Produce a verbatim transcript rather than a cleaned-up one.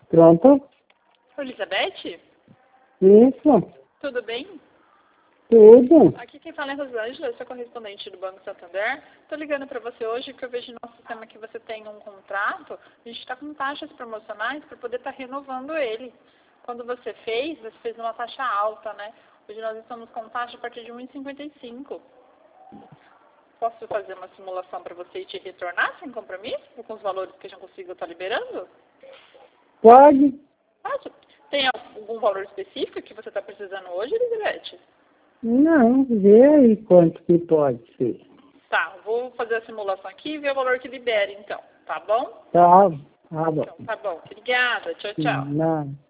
Pronto? Elizabeth? Isso. Tudo bem? Tudo. Aqui quem fala é Rosângela, eu sou correspondente do Banco Santander. Estou ligando para você hoje porque eu vejo no nosso sistema que você tem um contrato. A gente está com taxas promocionais para poder estar tá renovando ele. Quando você fez, você fez uma taxa alta, né? Hoje nós estamos com taxa a partir de um real e cinquenta e cinco. Posso fazer uma simulação para você e te retornar sem compromisso? Com os valores que a gente consigo estar liberando? Pode? Posso? Tem algum valor específico que você está precisando hoje, Elizabeth? Não, vê aí quanto que pode ser. Tá, vou fazer a simulação aqui e ver o valor que libere, então. Tá bom? Tá, tá bom. Então, tá bom. Obrigada. Tchau, tchau. Não.